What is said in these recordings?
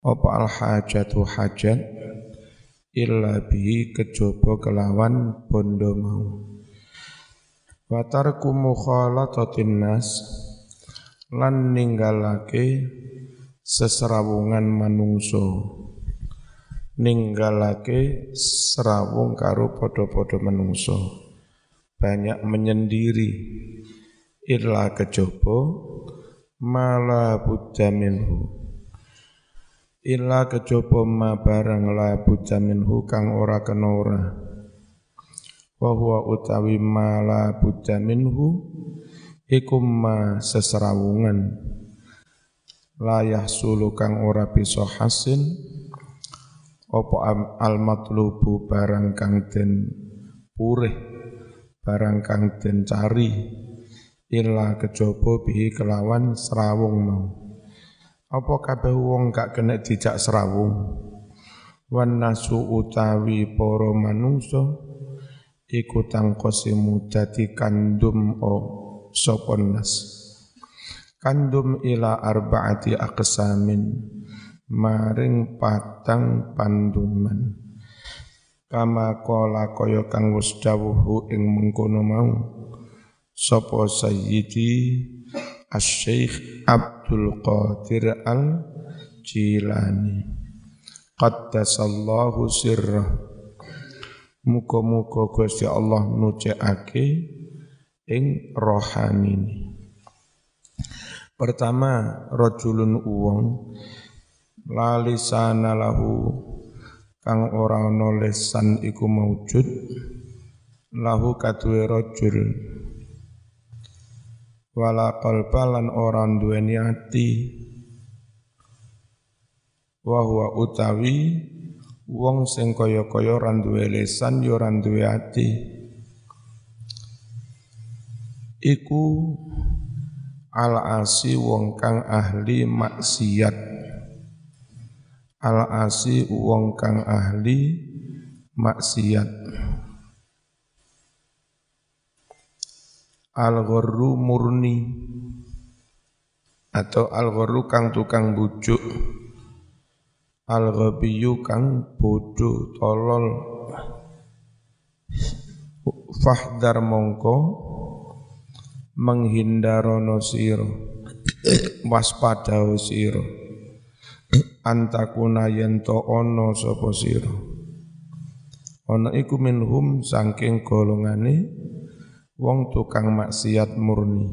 apa al hajatu hajat illa bihi kejaba kelawan bondo mau wa tarku mukhalatatin nas lan ninggalake seserawungan manungso ninggalake serawung karo padha-padha manungso banyak menyendiri illa kejaba mala budda minhu illa kejaba ma barang la budda minhu kang ora kena ora wa huwa utawi ma la budda minhu iku ma seserawungan la yahsulu kang ora bisa hasil apa al matlubu barang kang den purih barang kang den cari illa kejaba bihi kelawan serawung mau apa kabeh wong gak kena dijak serawung wan nasu utawi para manungsa iku tangkosimu dadi kandum sapa nas kandum ila arba'ati aqsamin maring patang panduman kama qala kaya kang wis dawuh ing mengkono mau sapa sayyidi Asy-Syaikh Abdul Qadir Al-Jilani qaddasallahu sirrah muga-muga Gusti Allah nucekake ing rohanine. Pertama, rajulun uwong lalisana lahu kang ora ana lisan iku maujud lahu kaduwe rajul wala qalba lan ora duweni ati wa huwa utawi wong sing kaya-kaya ora duwe lisan ya ora duwe ati iku al-asi wong kang ahli maksiat al-asi wong kang ahli maksiat al-gharru murni atau al-gharru kang tukang bujuk al-ghabiyu kang bodoh tolol fahdar mongko menghindarono sira waspada sira antakuna yento ono sapa sira ana iku minhum saking golongane wong tukang maksiat murni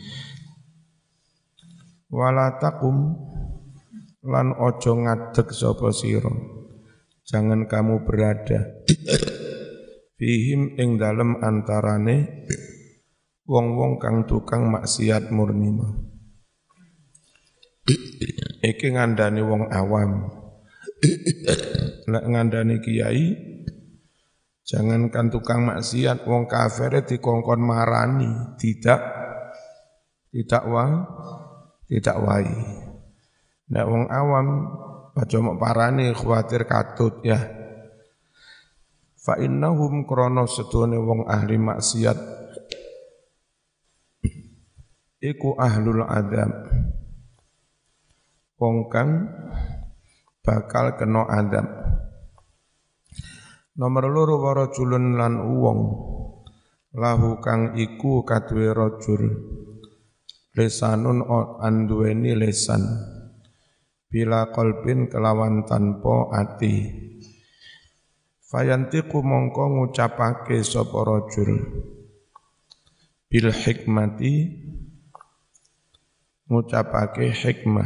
wala taqum lan ojo ngadeg sapa sira jangan kamu berada fihim ing dalem antarane wong-wong kang tukang maksiat murni mah iki ngandani wong awam lek ngandani kiai jangankan tukang maksiat wong kafir dikongkon marani tidak wai nek wong awam aja mok parani khawatir katut ya fa innahum krana sedone wong ahli maksiat iku ahlul adzab wong kang bakal kena adzab. Nomor loro warajulun lan wong lahu kang iku kaduwe rajul lisanun anduweni lisan bila qalbin kelawan tanpa ati fayantiku mongko ngucapake sapa rajul bil hikmati ngucapake hikmah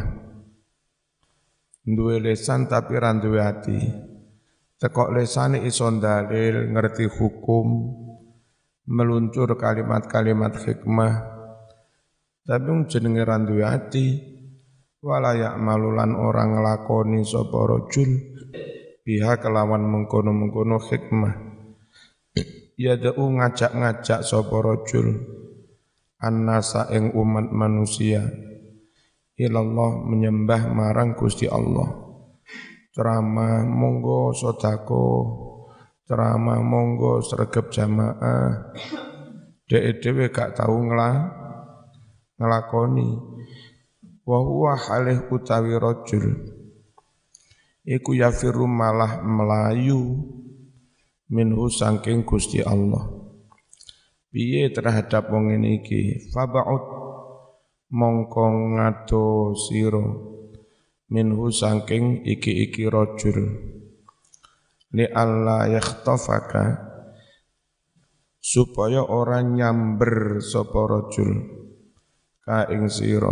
duwe lisan tapi ra duwe ati tekok lesane iso dalil ngerti hukum meluncur kalimat-kalimat hikmah tapi jenenge ra duwe ati wala ya'malulan orang nglakoni sapa rajul biha kelawan mengkono-mengkono hikmah yada'u ngajak-ngajak sapa rajul annasa ing umat manusia ilallah menyembah marang Gusti Allah ceramah monggo sedekah ceramah monggo sregep jamaah dhewe gak tau nglakoni wa huwa halih utawi rajul iku yafiru malah melayu minhu saking Gusti Allah. Piye terhadap wong ngene iki? Faba'ud mongko ngado sira minhu saking iki rajul li alla yakhtafaka supaya ora nyamber sapa rajul ka ing sira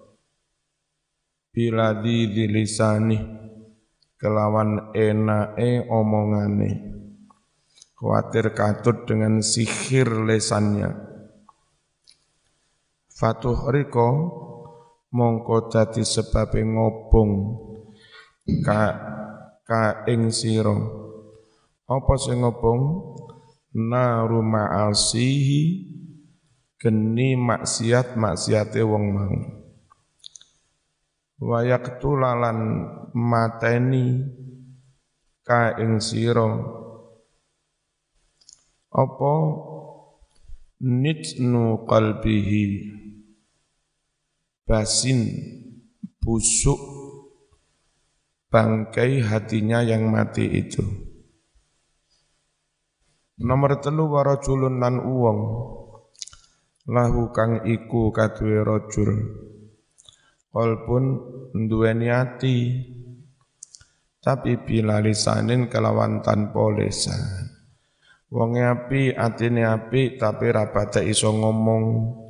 biladi dilisani kelawan enake omongane, khawatir katut dengan sihir lesannya. Fatuhriko mongko dadi sebabe ngobong ka ing sira. Apa sing ngobong? Naru ma'asihi geni maksiate wong mau. Wa yaqtulalan mateni ka ing sira apa nitnu qalbihi basin busuk bangkai hatinya yang mati itu. Nomor 3 warajulun lan uwong lahu kang iku kaduwe rajul qalbun nduweni ati tapi bila lisanin kelawan tanpa lisan. Wonge api atine api tapi ra patek iso ngomong,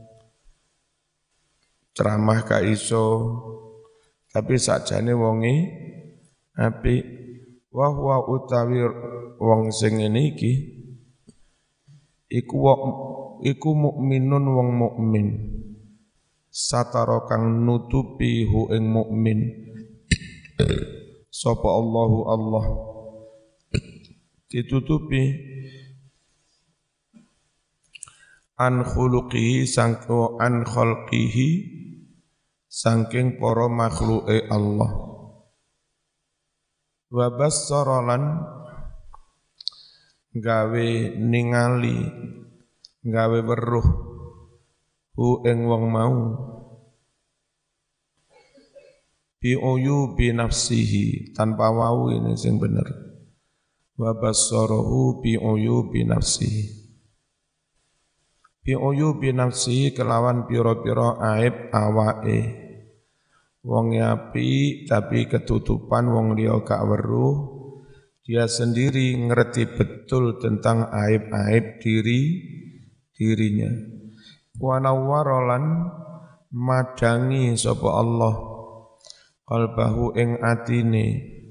ceramah gak iso tapi sakjane wonge api. Wa huwa utawi wong sing ngene iki iku mukminun wong mukmin satara kang nutupi hu ing mukmin sapa Allahu Allah ditutupi an khuluqihi sangko an khalqihi saking para makhluke Allah wa bassaralan gawe ningali gawe weruh hu ing wong mau bi uyubi nafsihi tanpa wau ini sing bener wa bassarahu bi uyubi nafsihi bi uyubi nafsihi kelawan pira-pira aib awake wong api tapi ketutupan wong liya gak weruh dia sendiri ngerti betul tentang aib-aib dirinya wa nawwarolan madangi sapa Allah qalbahu ing atine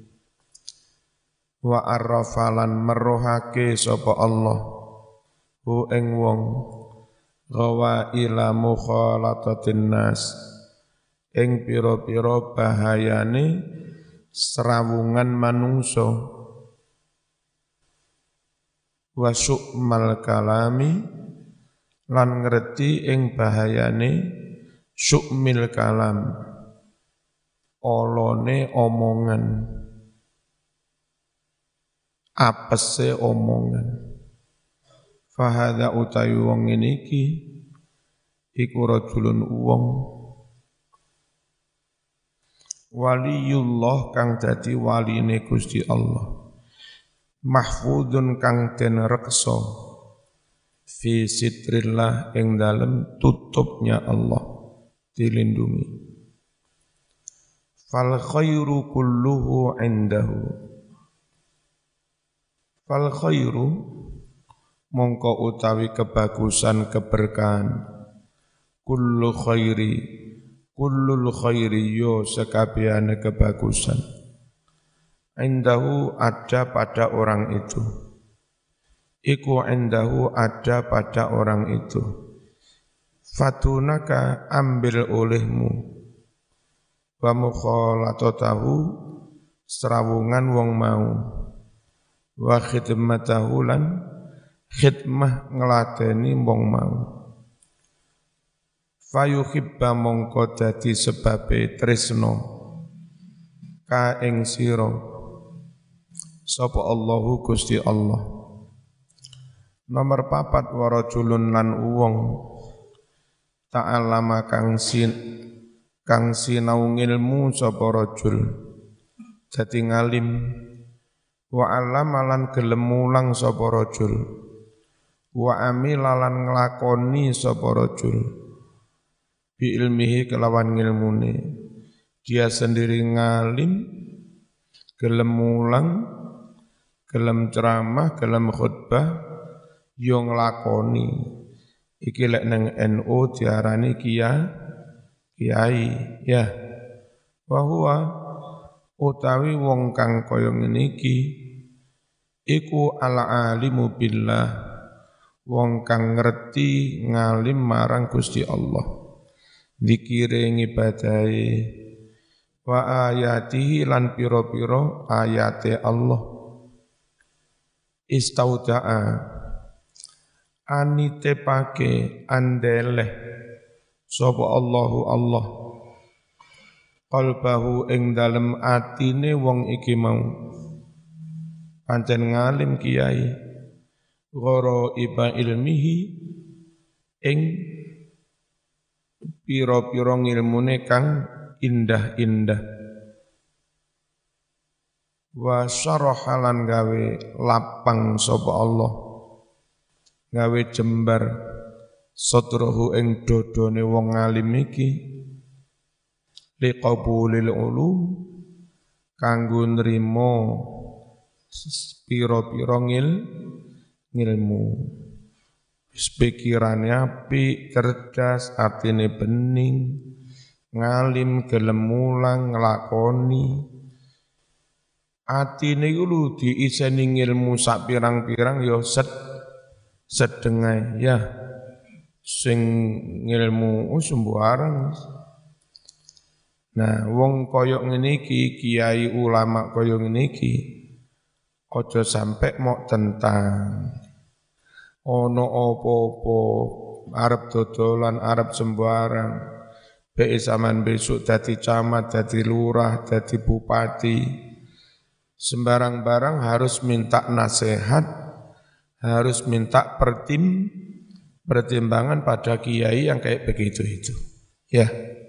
wa arrafalan merohake sapa Allah hu ing wong gawa ila mukhalatatin nas ing pira-pira bahayane serawungan manungsa wa su'mal kalami lan ngerti ing bahayane su'mil kalam olone omongan apese omongan. Fahadha utawi wong ngene iki iku rajulun wong waliyullah kang dadi waline Gusti Allah mahfudun kang den reksa fi sitrillah ing dalem tutupnya Allah dilindungi. Fal khairu kulluhu indahu fal khairu mongko utawi kebagusan keberkahan kullul khairi yo sekabehane kebagusan indahu ada pada orang itu iku indahu ada pada orang itu fatunaka ambil olehmu wa mukhalatatahu serawungan wong mau wa khidmatahu lan khidmah ngeladeni wong mau fayuhibba mongko dadi sebabe tresno ka ing sira sapa Allahu Gusti Allah. Nomor 4 warajulun lan wong ta'allama kang sinau ngilmu sapa rajul dadi ngalim. Wa allamalan gelem mulang sapa rajul, wa amilalan nglakoni sapa rajul bi ilmihi kelawan ngilmune. Dia sendiri ngalim, gelem mulang, gelem ceramah, gelem khutbah, yo nglakoni. Iki lek nang NU diarani kiai, ya. Wa huwa utawi wong kang kaya ngene iki iku ala alimu billah, wong kang ngerti ngalim marang Gusti Allah, zikire ngibadahi, wa ayatihi lan pira-pira ayate Allah. Istauda'a anitepake andeleh sapa Allahu Allah qalbahu ing dalem atine wong iki mau, pancen ngalim kiai goro iba ilmihi ing pira-pira ngilmune kang indah-indah, wa syarahalan gawe lapang sapa Allah, gawe jembar satrahu ing dodone wong alim iki liqabulil ulum kanggo nrimo pira-pira ngilmu. Pikirane apik, cerdas, atine bening, ngalim, gelem mulang, nglakoni. Atine iku lho diiseni ngilmu sak pirang-pirang ya sedengah ya. Sing ngilmu sembarang. Nah, wong kaya ngene iki, kiai ulama kaya ngene iki, aja sampe mok tentang ono apa-apa arep dodolan, arep sembarang. Bae sampean besok dadi camat, dadi lurah, dadi bupati. Sembarang barang harus minta nasihat, harus minta pertimbangan pada kiai yang kayak begitu itu. Ya.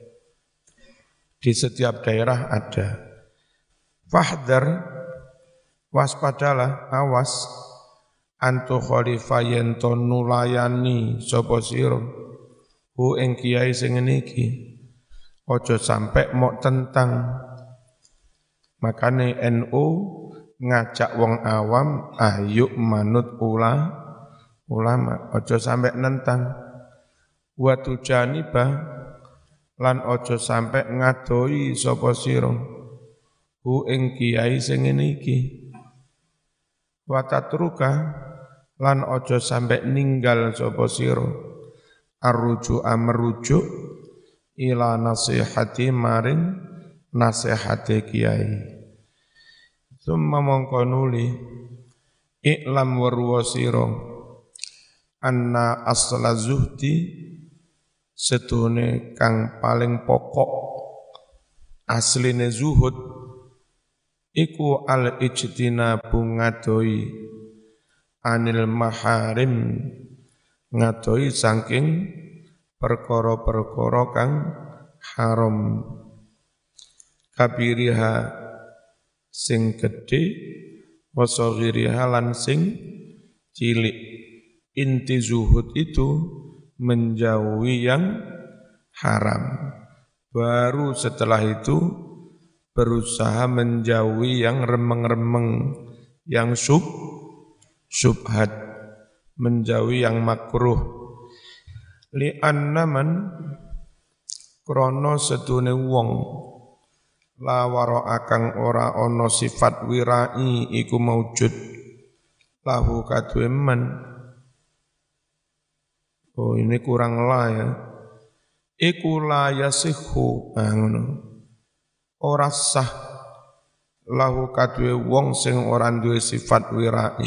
Di setiap daerah ada. Fahdar, waspadalah, awas, antu khalifah yento nulayani sapa sira hu ing kiai sing ngene iki, aja sampe mok tentang. Makane NU ngajak wong awam ayo manut ulama, aja sampe nentang. Wa tujanibah lan ojo sampe ngadoi sapa sira hu ing kiai sing ngene iki, wa tatruka lan ojo sampe ninggal sapa sira arruju'a merujuk ila nasihati maring nasihate kiai. Summa mongko nuli iklam warwa sira anna asla zuhdi setune kang paling pokok asline zuhud iku al-ijtinabu ngadoi anil maharim, ngadoi saking perkara-perkara kang haram, kabiriha sing gedhe wa saghiriha lan sing cilik. Inti zuhud itu menjauhi yang haram, baru setelah itu berusaha menjauhi yang remeng-remeng, yang subhat, menjauhi yang makruh. Li'anna man krono sedune wong la wara akang ora ana sifat wirai iku maujud lahu kadue man. Oh ini kurang la ya. Iku la yasihu, ngono. Ora sah lahu kadue wong sing ora duwe sifat wirai.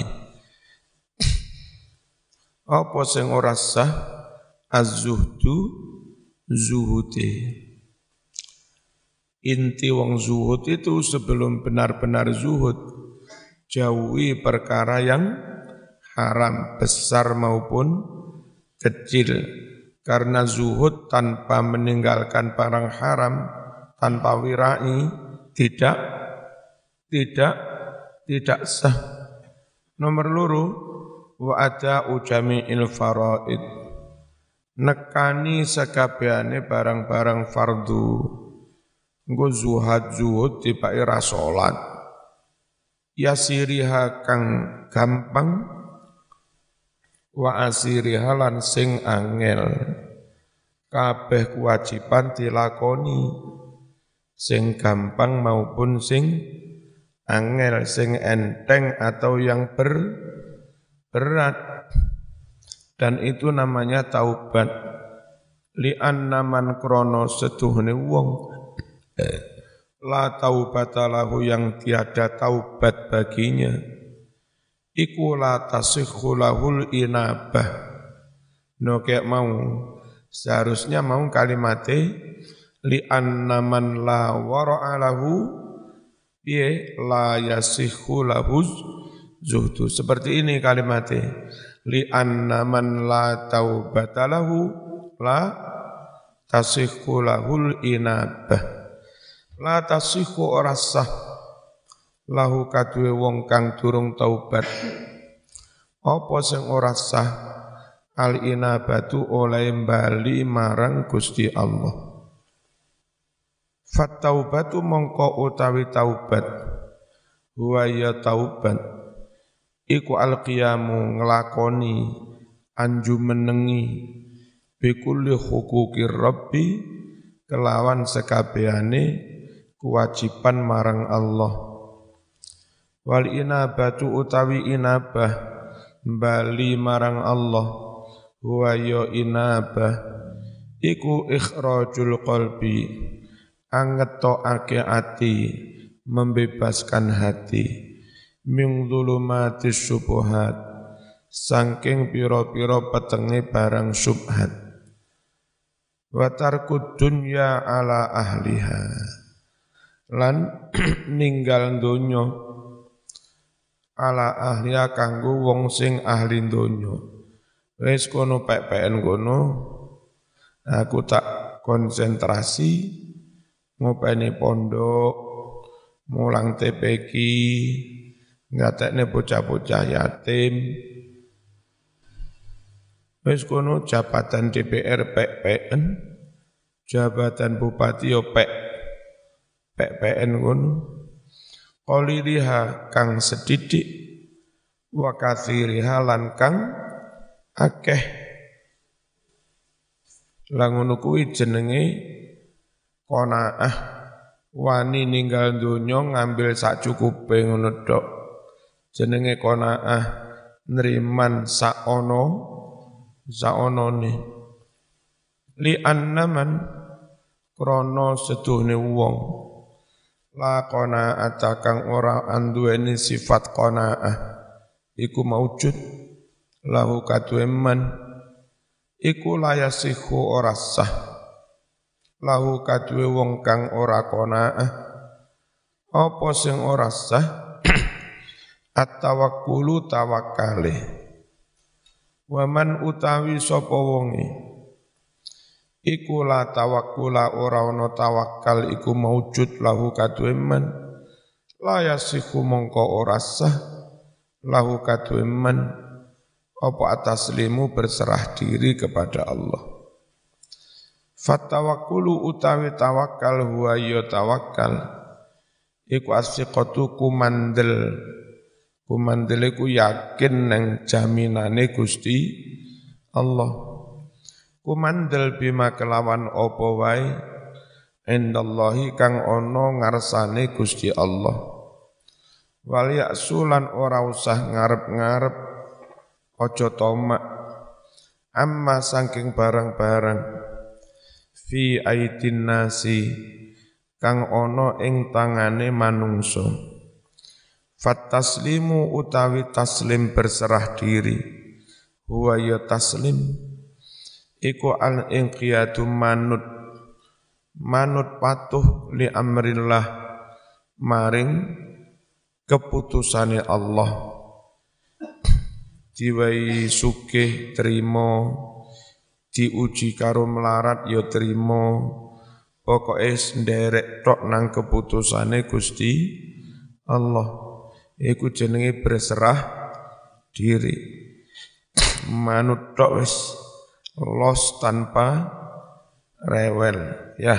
Apa sing ora sah? Az-zuhdu zuhude. Inti wong zuhud itu sebelum benar-benar zuhud, jauhi perkara yang haram, besar maupun kecil. Karena zuhud tanpa meninggalkan barang haram, tanpa wirai, tidak sah. Nomor loro wa ada ujami'il faraid, nekani sakabehane barang-barang fardu. Nggo zuhud tiba ira salat, yasiriha kang gampang, wa asiriha lan sing angel. Kabeh kewajiban dilakoni, sing gampang maupun sing angel, sing enteng atau yang berat. Dan itu namanya taubat. Li'anna man krono setuhne wong la taubata lahu, yang tiada taubat baginya, iku la tasihhu lahul inabah. No kayak mau, seharusnya mau kalimatnya li'anna man la wara'a lahu la yasihhu lahuz zuhdu. Seperti ini kalimatnya, li'anna man la taubata lahu la tasihhu lahul inabah. La tasihhu ora sah lahu kaduwe wong kang durung taubat. Apa sing ora sah? Al inabatu oleh bali marang Gusti Allah. Fat taubatu mongko utawi taubat, huwa ya taubat iku al qiyamu nglakoni anju menengi bikulli hukukir rabbi, kelawan sekabehane kewajiban marang Allah. Wal inabatu utawi inabah bali marang Allah, huwa ya inabah iku ikhrajul qalbi, angetokake ati, membebaskan hati, min dzulumatis syubhat, saking pira-pira petenge barang syubhat, wa tarkud dunya ala ahliha, lan ninggal donya ala ahliha kanggo wong sing ahli donya. Wis kono pek-peken kono, aku tak konsentrasi ngopeni pondok, mulang TPQ, ngatekne bocah-bocah yatim. Wis kono jabatan DPR pek-peken, jabatan bupati yo pek-peken kono. Qaliliha kang sedidik, wa katsiriha lan kang akeh. Lah ngono kuwi jenenge qanaah, wani ninggal donya ngambil sak cukupe ngono tok. Jenenge qanaah, nriman sak onone. Li annaman krana seduhne wong la qanaata kang ora anduweni sifat qanaah iku maujud lahu kaduwe man iku layasihu ora sah lahu kaduwe wong kang ora qanaah. Apa sing ora sah? At-tawakkulu tawakkale. Waman utawi sapa wonge iku la tawakkula ora ana tawakal iku maujud lahu kaduwe man, la yasihu mongko ora sah lahu kaduwe man apa ataslimu berserah diri kepada Allah. Fatawakkulu utawi tawakal huwa ya tawakal iku asfiqatu kumandel iku yakin nang jaminane Gusti Allah. Kumandel bima kelawan apa wae indallahi kang ana ngarsane Gusti Allah. Wal ya'sulan ora usah ngarep-ngarep, aja tomak amma saking barang-barang fi aidin nasi kang ana ing tangane manungsa. Fat taslimu utawi taslim berserah diri, huwa ya taslim iku al inqiyadu manut patuh li amrillah maring keputusane Allah. Diwai sugih trimo, diuji karo melarat ya trimo, pokoke nderek tok nang keputusane Gusti Allah. Iku jenenge berserah diri. Manut tok wis los tanpa rewel ya.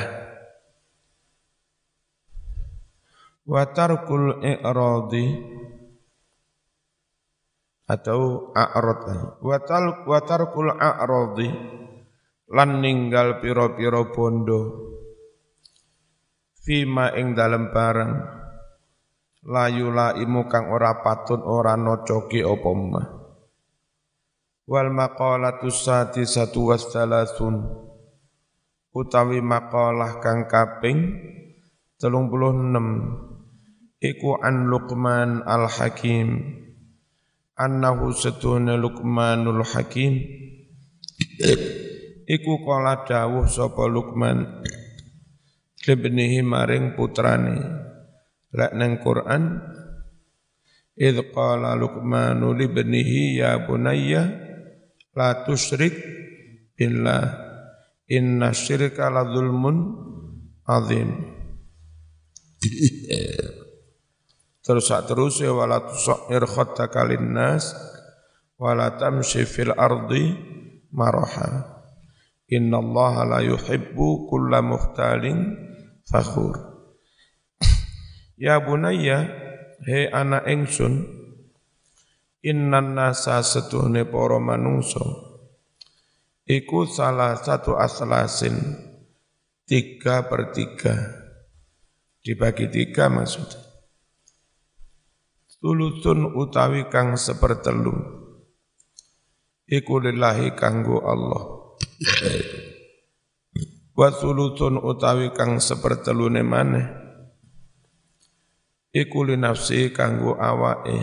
Wa tarkul i'radi atau a'rad. Wa tarkul a'radi lan ninggal pira-pira bondo fima ing dalem barang layu laimu kang ora patut ora nocoki apa mah. Wal maqalatu sadisatu wassalasun utawi maqalah kang kaping 36 iku an Luqman al-Hakim annahu satuna Luqmanul Hakim iku kala dawuh sapa Luqman libnihi maring putrane lek nang Quran idz qala Luqmanu libnihi ya bunayya la tusyrik billah inna syirka la dzulmun azim. Terus wala tusair khattaka linnas wala tamshi fil ardi maraha innallaha la yuhibbu kulla mukhtalin fakhur. Ya bunayya he anak ingsun innan nasa setuhne para manungsa iku salah satu aslasin 3/3 dibagi 3 maksudnya. Tulutun utawi kang sepertelu iku lillahi kanggo Allah. Wa tulutun utawi kang sepertelune maneh iku li nafsi kanggo awake.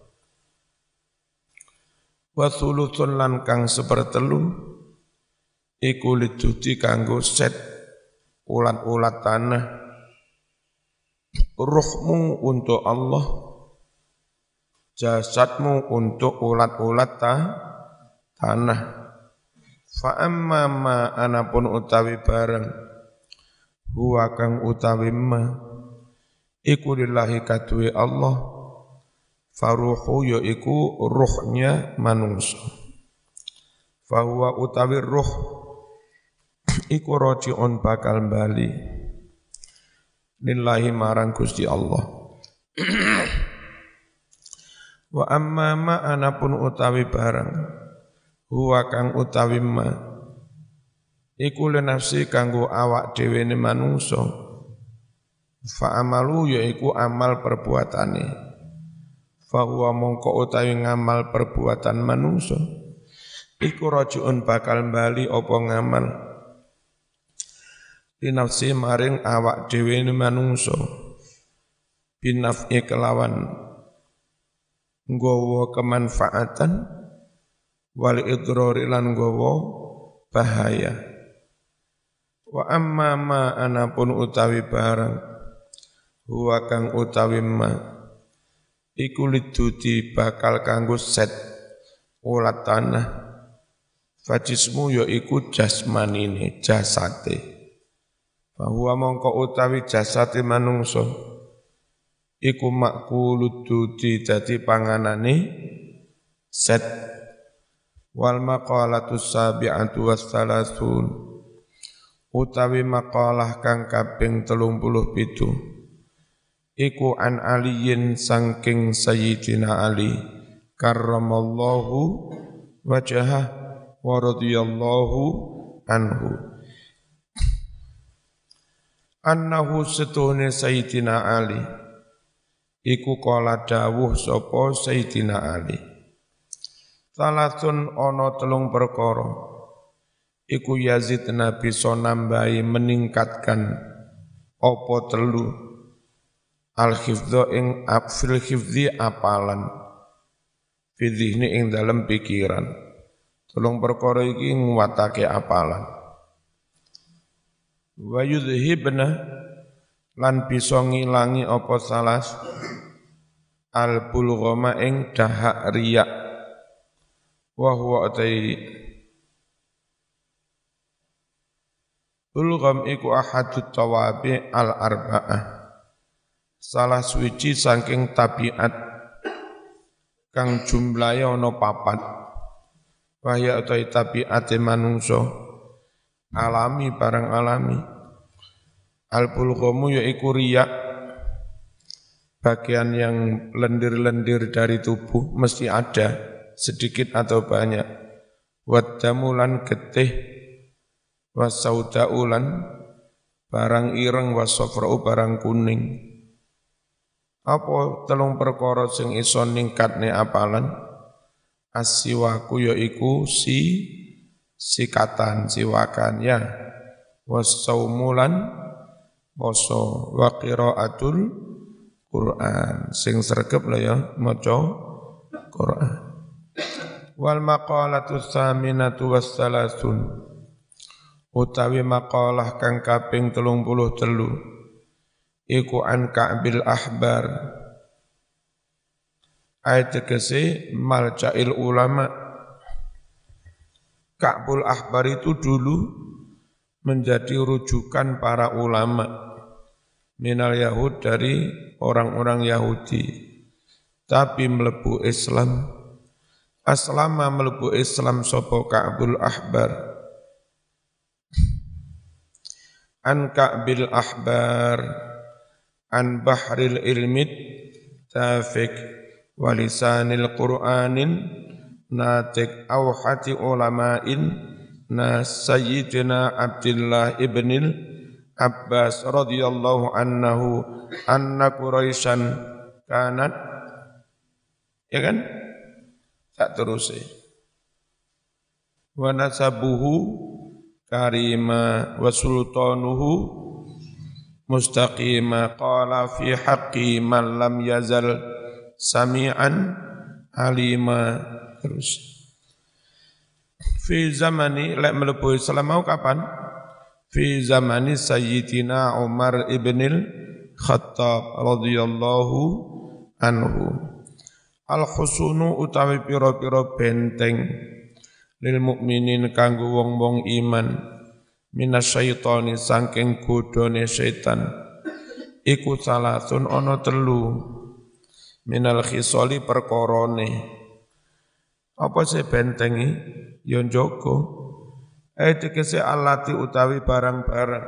Wa tulutun lan kang sepertelu iku liduti kanggo set ulat-ulat tanah. Ruhmu untuk Allah, jasadmu untuk ulat-ulat tanah. Fa amma ma anapun utawi bareng huwa kang utawi ma iku lillahi kaduwe Allah faruhu yaiku ruhnya manungsa. Fa huwa utawi ruh iku raji'un bakal bali lillahi marang Gusti Allah. Wa amma ma anapun utawi barang huwa kang utawi ma iku lenafsi kanggo awak dhewe ne manungsa fa amalu yaiku amal perbuatane fa huwa mongko utawi ngamal perbuatan manungsa iku rajiun bakal bali apa ngamal linafsi maring awak dhewe ne manungsa binaf'i kelawan nggawa kemanfaatan wal idrari lan nggawa bahaya. Wa amma ma anapun utawi barang huwa kang utawi ma iku liduti bakal kanggo set ulat tanah fajismu yaiku jasmanine jasate bahwa mongko utawi jasate manungsa iku makulud duti dadi panganane set. Wal maqalatu sabi'atu wassalasun utawi maqalah kang kaping 37 iku an aliyin sangking sayyidina Ali karramallahu wajhah wa radhiyallahu anhu annahu setuhne sayyidina Ali iku kala dawuh sapa sayyidina Ali salatun ana 3 perkara iku Yazid Nabi bisa nambahi meningkatkan apa 3 al-hifdha ing fil hifdhi apalan fi dhihni ing dalem pikiran 3 perkara iki nguwatake apalan wa yudhibna lan bisa ngilangi apa salas al-bulghama ing dahak riya wa huwa atai bulgham iku ahadut tawabi al-arba'ah salah suci saking tabiat kang jumlahe ana papat wahya utawi tabiate manungsa alami barang alami al-bulghamu yaiku riya bagian yang lendir-lendir dari tubuh mesti ada sedikit atau banyak wadamulan getih wasaudaulan barang ireng wasofra'u barang kuning. Apa telung perkara sing iso ningkatne apalan? As-siwaku yaiku sikatan, siwakan ya. Wasaumulan poso wa qiraatul Quran sing sregep lah ya maca Quran. Wal maqalatu tsaminatu wassalasun utawi makalah kang kaping 33 iku an Ka'bil Ahbar ayat tegese malcail ulama. Ka'bul Ahbar itu dulu menjadi rujukan para ulama minal Yahud dari orang-orang Yahudi tapi mlebu Islam aslama mlebu Islam sapa Ka'bul Ahbar an Ka'bil Ahbar an Bahril Ilmit Tafik walisanil Qur'anin natik awhati ulama'in nas Sayyidina Abdullah ibnil Abbas radhiyallahu anhu anna Quraisyan kanat ya kan tak terus wa nasabuhu karima wa sultanuhu mustaqima qala fi haqqi man lam yazal sami'an alima terus fi zamani lek mlebu Islam mau kapan fi zamani Sayyidina Umar ibnil Khattab radhiyallahu anhu al-husunu utawi pira-pira benteng lil mukminin kanggo wong-wong iman minasyaitani saking godhone setan iku salasun ana telu minal khisali perkorone apa sih bentengi ya njaga tegese alati utawi barang-barang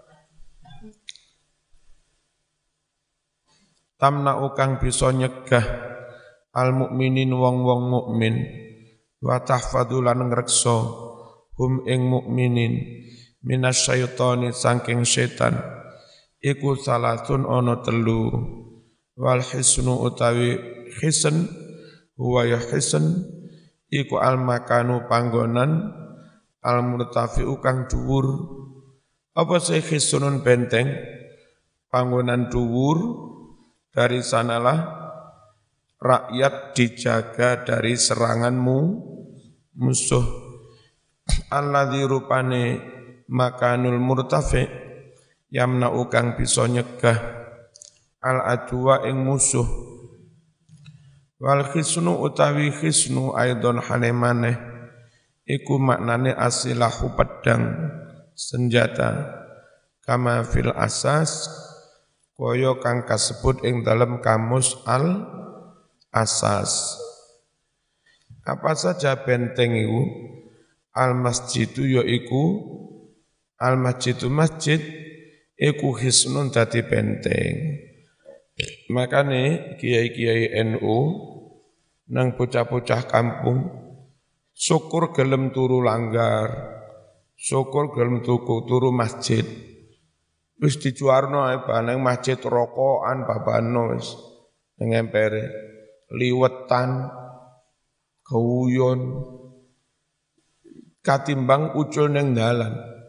tamna kang bisa nyegah al mukminin wong-wong mukmin wa tahfadzu lan ngreksa hum ing mukminin minasyaitani saking setan iku salatun ana telu wal hisnu utawi hisn huwa ya hisn iku al makanu panggonan al murtafi'u kang dhuwur apa sih hisnun benteng panggonan dhuwur dari sanalah rakyat dijaga dari seranganmu musuh alladzi rupane makanul murtafi yamna'u kang bisa nyegah al adwa ing musuh wal khisnu utawi khisnu aidon hanemane iku maknane asilahu pedang senjata kama fil asas kaya kang kasebut ing dalam kamus al asas. Apa saja benteng itu? Al-masjidu yaiku al-masjidu masjid iku hisnun dadi benteng. Makane kiai-kiai NU nang bocah-bocah kampung syukur gelem turu langgar, syukur gelem turu masjid. Wis dijuarno ae nang masjid rokokan babano wis nang empere liwetan keuyon katimbang ucul neng dalan.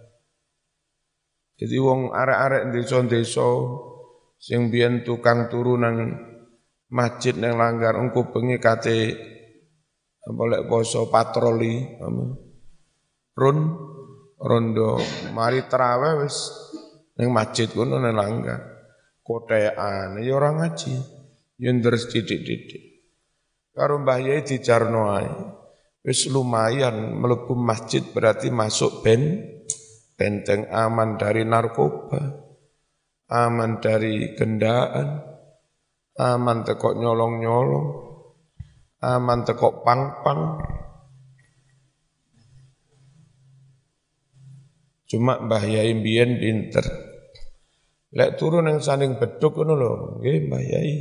Jadi wong arek-arek desa-desa sing biyen tukang turu nang masjid nang langgar engko bengi kate boleh poso patroli rondo mari tarawih wis nang masjid kono nang langgar kotekan ya ora ngaji ya ndres didik-didik. Karo Mbah Yai dijarno ae. Wis lumayan mlebu masjid berarti masuk benteng aman dari narkoba, aman dari gendaan, aman teko nyolong-nyolong, aman teko pang-pang. Cuma Mbah Yai mbiyen pinter. Lek turun yang saling beduk ngono lho, nggih Mbah Yai.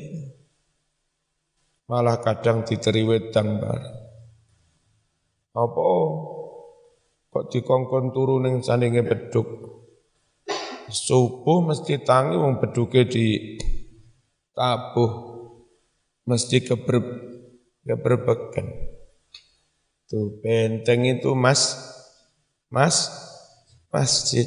Malah kadang diteri wedang bareng. Apa kok dikongkon turu ning sandinge beduk? Subuh mesti tangi wong beduke di tabuh, mesti keberbeken. Tuh benteng itu masjid.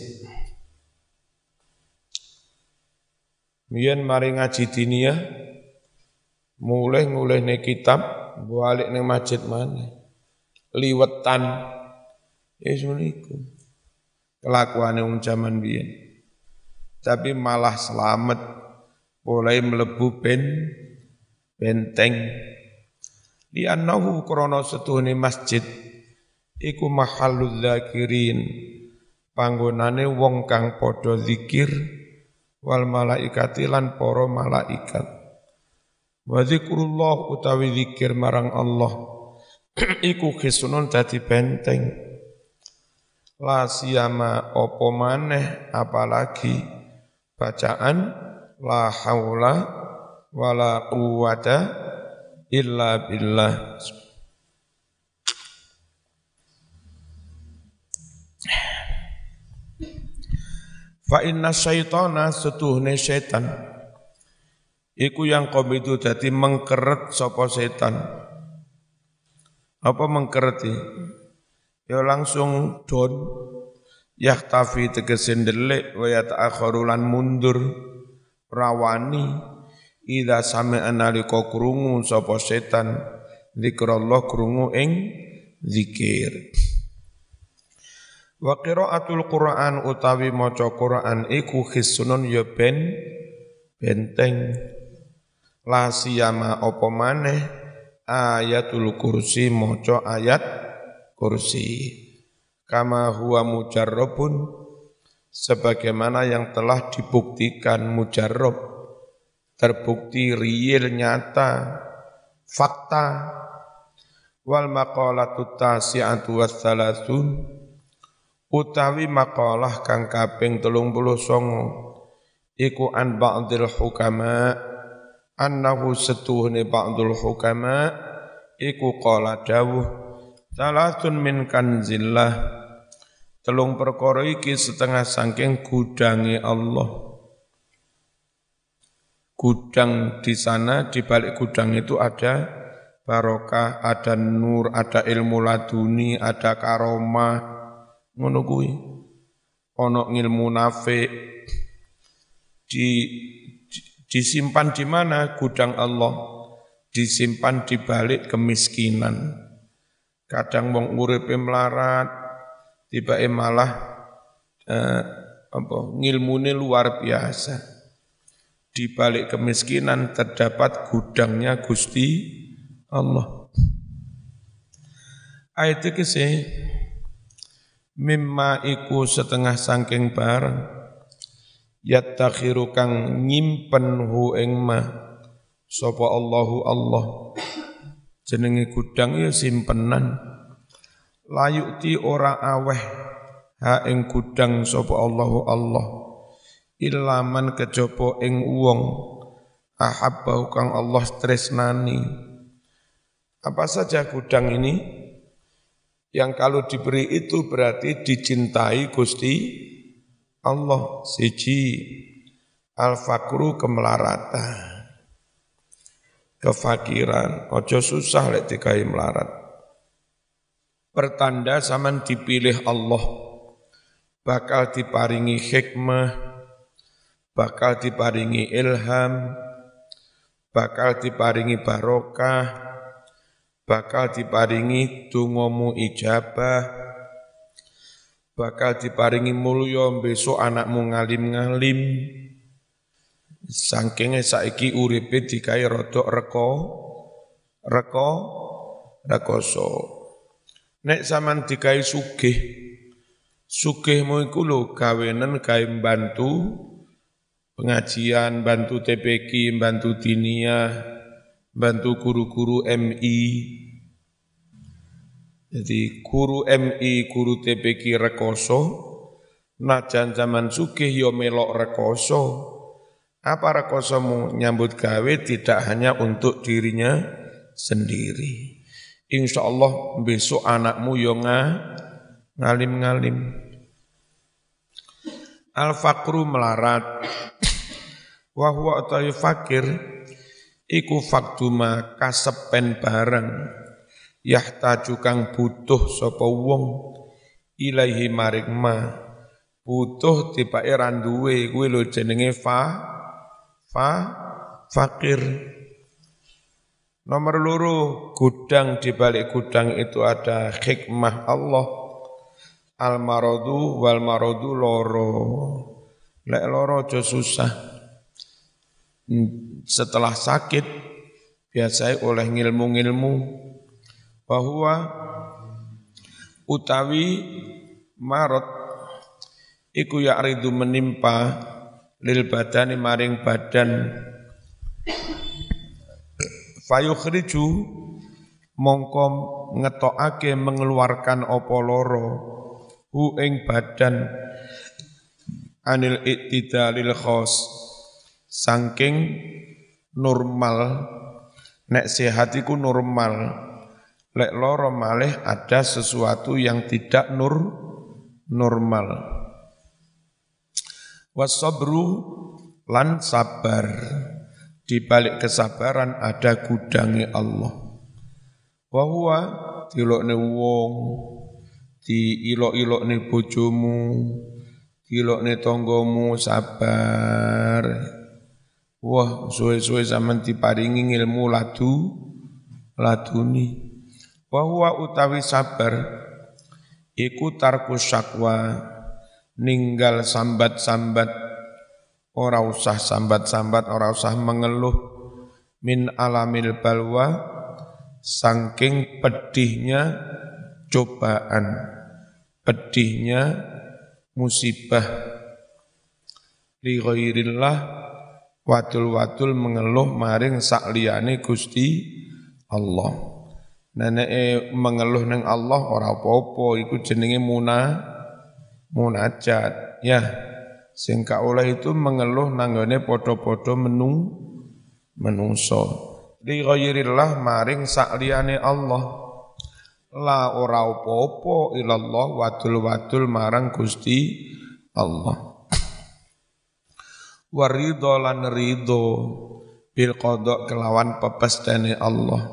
Biyen mari ngaji diniyah, mulai nih kitab, balik ning masjid mana? Liwetan, niku kelakuane wong jaman biyen. Tapi malah selamat, mulai mlebu benteng. Li'annahu krana setuhune masjid iku mahalludz dzakirin, panggonane wong kang padha zikir, wal malaikati lan para malaikat. Wa zikrullah utawi zikir marang Allah iku khisunun dadi benteng. La siyama apa maneh apalagi bacaan la haula wala quwata illa billah. Fa inna syaitana setuhne setan iku yang qabidu dadi mengkeret sapa setan. Apa mengkereti? Ya langsung don, yaktafi tegese ndelik wa yata'akharu lan mundur rawani idza sami'a nalika krungu sapa setan zikrullah krungu ing zikir. Wa qiraatul Qur'an utawi maca Qur'an iku khisunun ya benteng. La siyama apa maneh ayatul kursi maca ayat kursi. Kama huwa mujarrabun, sebagaimana yang telah dibuktikan mujarrab, terbukti real nyata, fakta. Wal maqalatut tasi'atu wassalasun, utawi maqalah kang kaping 39 iku an ba'dil hukama annahu setuhne ba'dul hukama iku qala dawuh salatun min kanzillah, 3 perkara iki setengah saking gudange Allah. Gudang di sana, di balik gudang itu ada barokah, ada nur, ada ilmu laduni, ada karomah, ngono kuwi. Ono ilmu nafi. Disimpan di mana gudang Allah? Disimpan di balik kemiskinan. Kadang wong uripe melarat, tibake malah ngilmune luar biasa. Di balik kemiskinan terdapat gudangnya Gusti Allah. Ayat iki mimma iku setengah saking barang yattakhiru kang nyimpen hu ing ma sapa Allahu Allah. Jenenge gudang ya simpenan. Layukti ora aweh ha ing gudang sapa Allahu Allah. Ilaman kejaba ing wong ahabbahu kang Allah tresnani. Apa saja gudang ini yang kalau diberi itu berarti dicintai Gusti Allah. Siji al-faqru kemelaratan. Kefakiran, ojo susah lek dikai melarat. Pertanda zaman dipilih Allah, bakal diparingi hikmah, bakal diparingi ilham, bakal diparingi barokah, bakal diparingi dongamu ijabah, bakal diparingi mulya besok anakmu ngalim-ngalim. Saking saiki uripe dikai rodok rekoso. Nek sampean dikai sugihmu iku lho gawenen gawe mbantu pengajian, bantu TPQ, bantu diniyah, bantu guru-guru MI. Jadi guru MI, guru TPQ rekoso, najan zaman sugih yo melok rekoso. Apa rekosomu? Nyambut gawe tidak hanya untuk dirinya sendiri. Insya Allah besok anakmu yo ngalim-ngalim. Al-faqru melarat, wa huwa utawi fakir, iku faktuma kasepen barang, yahtaju kang butuh sapa wong, ilaihi maring ma, butuh tibake ra duwe, kuwi lho jenenge fakir. Nomor loro, gudang di balik gudang itu ada hikmah Allah. Al-maradu wal maradu loro. Lek loro aja susah. Setelah sakit biasanya oleh ngilmu-ngilmu bahwa utawi marad iku ya'ridu menimpa lil badani maring badan fayukhriju mongko ngetokake mengeluarkan apa loro hu ing badan anil iktidalil khos saking normal. Nek sehat iku normal, lek loro malih ada sesuatu yang tidak normal. Wasabru lan sabar, di balik kesabaran ada gudangi Allah. Wa huwa dilokne wong, diilok-ilokne bojomu, diilokne tanggamu sabar. Wah, suwe-suwe zaman diparingi ilmu laduni. Wa huwa utawi sabar iku tarku syakwa, ninggal sambat-sambat, ora usah sambat-sambat, ora usah mengeluh, min alamil balwa, saking pedihnya cobaan, pedihnya musibah. Li ghairillah, wadul-wadul mengeluh maring sakliyane Gusti Allah. Neneke mengeluh nang Allah ora apa-apa, iku jenenge munajat. Ya, sing ka oleh itu mengeluh nanggone padha-padha menungso. Li ghairillah maring sakliyane Allah. La ora apa-apa ilallah, wadul-wadul marang Gusti Allah. Waridho lan ridho bil qada kelawan pepestane Allah.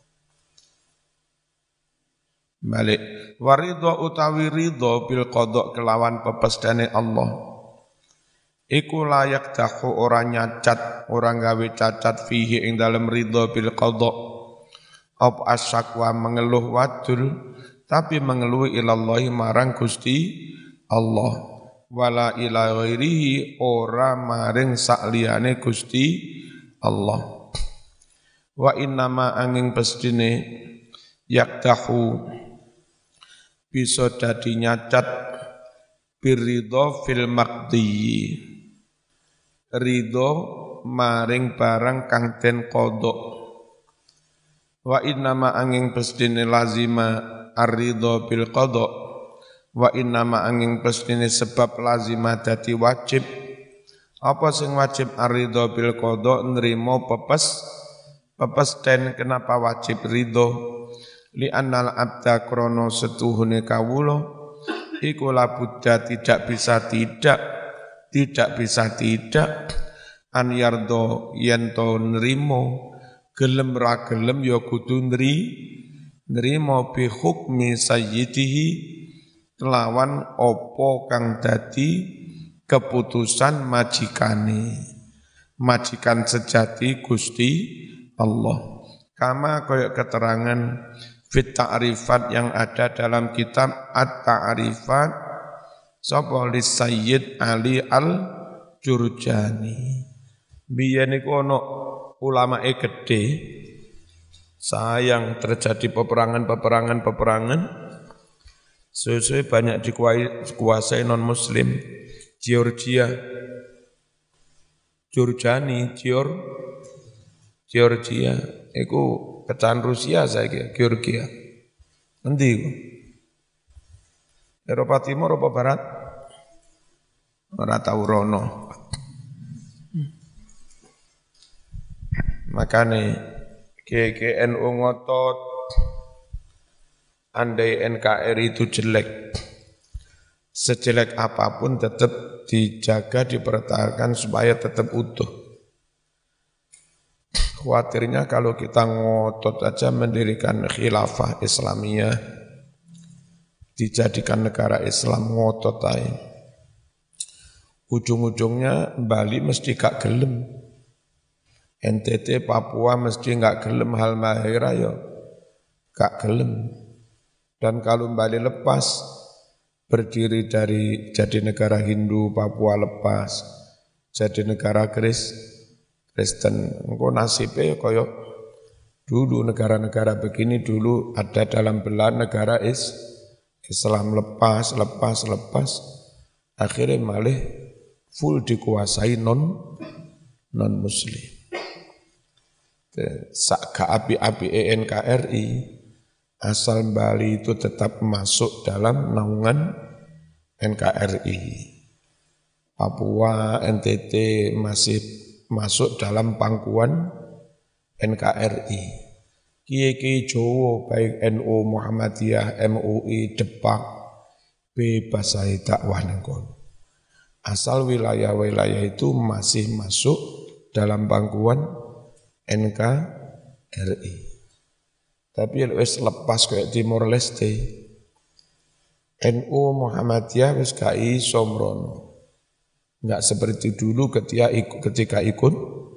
Balik waridho utawi ridho bil qada kelawan pepestane Allah. Iku layak dahu ora nyacat, ora gawe cacat fihi ing dalem ridho bil qada. Op asyakwa mengeluh wadul, tapi mengeluh ilallahi marang Gusti Allah. Wala ila ghairihi ora maring sakliyane Gusti Allah. Wa innama angin pestine yakdahu bisa dadi nyacat biridho fil maqdiyi, ridho maring barang kang den qada. Wa innama angin pestine lazima ar-ridho bil qada. Wa innama angin pestine sebab lazima dadi wajib. Apa sing wajib ar-ridho bil qada, nrimo pepesten. Kenapa wajib ridho? Li annal abda krono setuhune kawula iku labudda tidak bisa tidak an yardo yen to nrimo, gelem ra gelem ya kudu nrimo bi hukmi sayyidihi, kelawan opo kang dadi keputusan majikan sejati Gusti Allah. Kama koyok keterangan fit ta'rifat yang ada dalam kitab At-Ta'rifat sapa li Sayyid Ali Al-Jurjani. Biyen iku ana ulamae gedhe, sayang terjadi peperangan. Sesuai banyak dikuasai non-muslim. Georgia Jurjani, Georgia, iku pecahan Rusia saiki, Georgia. Endi iku? Eropa Timur, Eropa Barat? Ora tau rono. Makane GGNU ngotot andai NKRI itu jelek, sejelek apapun tetap dijaga, dipertahankan supaya tetap utuh. Khawatirnya kalau kita ngotot aja mendirikan khilafah Islamiyah, dijadikan negara Islam ngotot aja. Ujung-ujungnya Bali mesti gak gelem. NTT, Papua mesti gak gelem, Halmahera ya gak gelem. Dan kalau Bali lepas, berdiri dari jadi negara Hindu, Papua lepas, jadi negara Kristen. Engko nasibnya koyo dulu negara-negara begini dulu ada dalam belahan negara Islam lepas, akhirnya malah full dikuasai non muslim. Sak api-api NKRI, asal Bali itu tetap masuk dalam naungan NKRI. Papua, NTT masih masuk dalam pangkuan NKRI. Kiai-kiai Jawa baik NU, Muhammadiyah, MUI, Depak bebas ae dakwah ning kono. Asal wilayah-wilayah itu masih masuk dalam pangkuan NKRI. Tapi wis lepas kayak Timor Leste, NU Muhammadiyah wis gak iso mrono. Enggak seperti dulu ketika ikut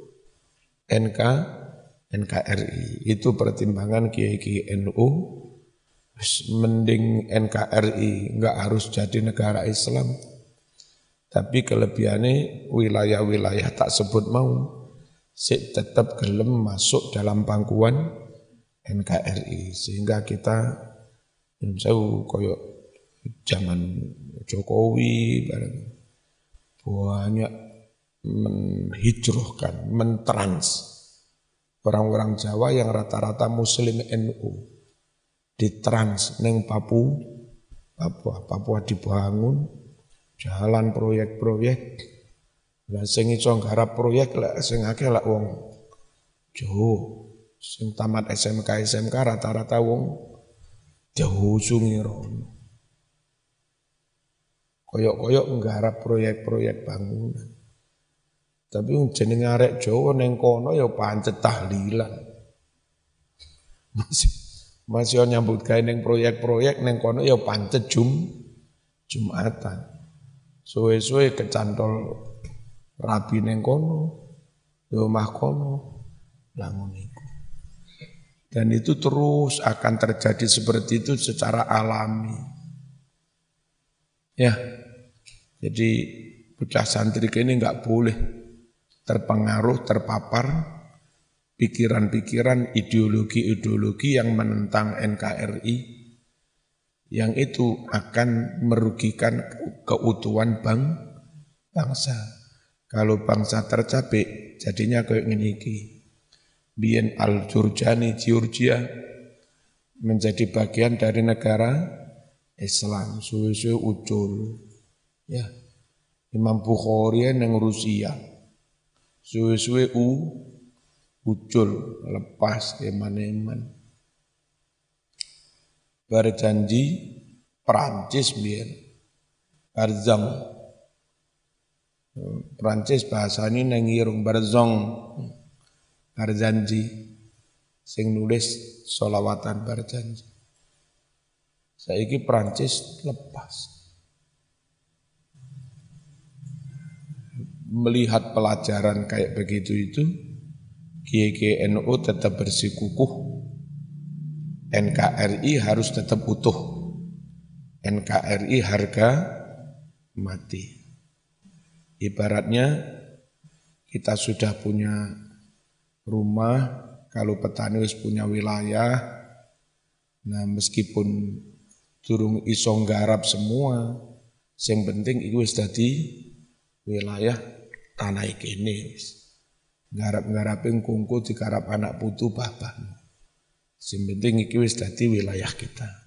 NKRI. Itu pertimbangan kiai-kiai NU, mending NKRI enggak harus jadi negara Islam. Tapi kelebihannya wilayah-wilayah tak sebut mau tetap gelem masuk dalam pangkuan NKRI, sehingga kita jauh koyok zaman Jokowi banyak menhijrahkan, mentrans orang-orang Jawa yang rata-rata Muslim NU ditrans neng Papua dibangun jalan proyek-proyek. Lah sing iso nggarap proyek lek sing akeh lak wong Jawa. Sing tamat SMK rata-rata wong Jawa sungirono. Koyok-koyok nggarap proyek-proyek bangunan. Tapi jenenge arek Jawa ning kono ya pancet tahlilan. Masih nyambut gawe ning proyek-proyek ning kono ya pancet Jumatan. Suwe-suwe kecantol rabi ning kono, di omah kono, langun iku. Dan itu terus akan terjadi seperti itu secara alami. Ya, jadi bocah santri ini enggak boleh terpengaruh, terpapar pikiran-pikiran, ideologi-ideologi yang menentang NKRI, yang itu akan merugikan keutuhan bangsa. Kalau bangsa tercapek, jadinya kayak ngene iki. Biyen Al-Jurjani, Georgia menjadi bagian dari negara Islam, suwe-suwe ucul. Ya, Imam Bukhari nang Rusia, suwe-suwe ucul, lepas eman-eman. Berjanji Perancis biyen Barzong, Perancis bahasane nang irung Barzong, berjanji sing nulis sholawatan berjanji. Saiki Perancis lepas. Melihat pelajaran kayak begitu itu, kiai NU tetap bersikukuh. NKRI harus tetap utuh. NKRI harga mati. Ibaratnya kita sudah punya rumah, kalau petani wis punya wilayah, nah meskipun durung iso nggarap semua, sing penting iku wis dadi wilayah tanah kene wis. Garap-garaping kungku digarap anak putu bapak. Sing penting iki wis dadi wilayah kita.